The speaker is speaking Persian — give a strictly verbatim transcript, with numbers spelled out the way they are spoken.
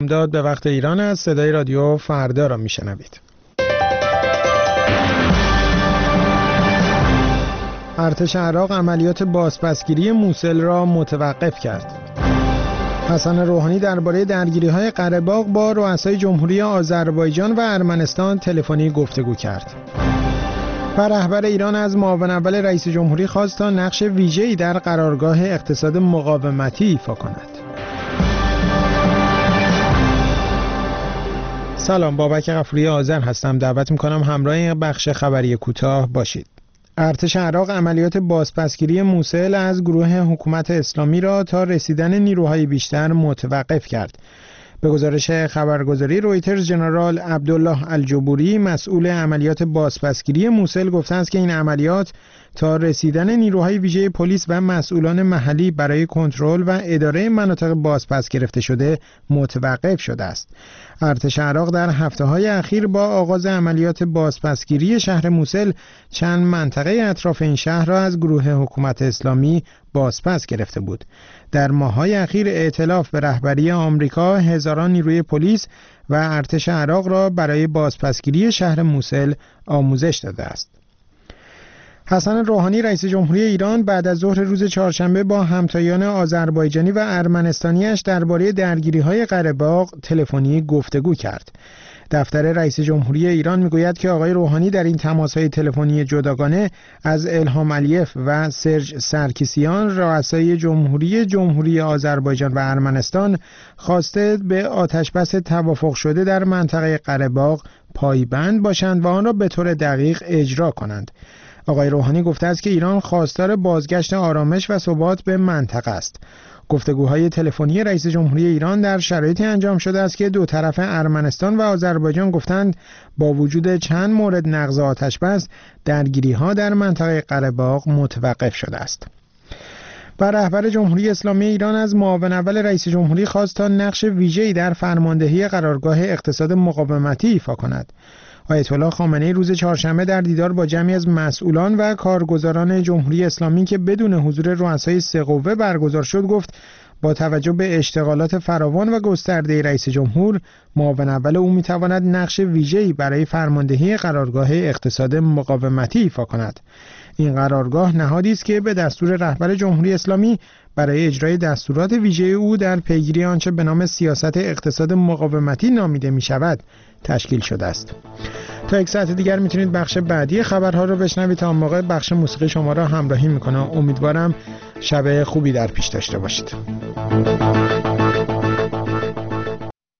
داد به وقت ایران از صدای رادیو فردا را میشنوید. ارتش عراق عملیات بازپسگیری موصل را متوقف کرد. حسن روحانی درباره درگیری‌های قره‌باغ با رؤسای جمهوری آذربایجان و ارمنستان تلفنی گفتگو کرد. و رهبر ایران از معاون اول رئیس جمهوری خواست تا نقش ویژه‌ای در قرارگاه اقتصاد مقاومتی ایفا کند. سلام، بابک غفوری آذر هستم. دعوت می‌کنم همراه این بخش خبری کوتاه باشید. ارتش عراق عملیات بازپسگیری موصل از گروه حکومت اسلامی را تا رسیدن نیروهای بیشتر متوقف کرد. به گزارش خبرگزاری رویترز، ژنرال عبدالله الجبوری مسئول عملیات بازپسگیری موصل گفته است که این عملیات تا رسیدن نیروهای ویژه پلیس و مسئولان محلی برای کنترل و اداره مناطق بازپس گرفته شده متوقف شده است. ارتش عراق در هفته‌های اخیر با آغاز عملیات بازپسگیری شهر موصل چند منطقه اطراف این شهر را از گروه حکومت اسلامی بازپس گرفته بود. در ماه‌های اخیر ائتلاف به رهبری آمریکا هزاران نیروی پلیس و ارتش عراق را برای بازپسگیری شهر موصل آموزش داده است. حسن روحانی رئیس جمهوری ایران بعد از ظهر روز چهارشنبه با همتایان آذربایجانی و ارمنستانیش درباره درگیری‌های قره‌باغ تلفنی گفتگو کرد. دفتر رئیس جمهوری ایران میگوید که آقای روحانی در این تماس‌های تلفنی جداگانه از الهام علیف و سرج سرکیسیان رؤسای جمهوری جمهوری آذربایجان و ارمنستان خواسته به آتشبس توافق شده در منطقه قره‌باغ پایبند باشند و آن را به طور دقیق اجرا کنند. آقای روحانی گفته است که ایران خواستار بازگشت آرامش و ثبات به منطقه است. گفتگوهای تلفنی رئیس جمهوری ایران در شرایطی انجام شده است که دو طرف ارمنستان و آذربایجان گفتند با وجود چند مورد نقض آتشبس درگیری‌ها در منطقه قره‌باغ متوقف شده است. و رهبر جمهوری اسلامی ایران از معاون اول رئیس جمهوری خواست تا نقش ویژه‌ای در فرماندهی قرارگاه اقتصاد مقاومتی ایفا کند. آیت الله خامنه‌ای روز چهارشنبه در دیدار با جمعی از مسئولان و کارگزاران جمهوری اسلامی که بدون حضور رؤسای سه قوه برگزار شد گفت با توجه به اشتغالات فراوان و گسترده رئیس جمهور، معاون اول او می‌تواند نقش ویژه‌ای برای فرماندهی قرارگاه اقتصاد مقاومتی ایفا کند. این قرارگاه نهادی است که به دستور رهبر جمهوری اسلامی برای اجرای دستورات ویژه او در پیگیری آنچه به نام سیاست اقتصاد مقاومتی نامیده می شود تشکیل شده است. تا یک ساعت دیگر میتونید بخش بعدی خبرها رو بشنوید. تا اون موقع بخش موسیقی شما را همراهی میکنه. امیدوارم شب خوبی در پیش داشته باشید.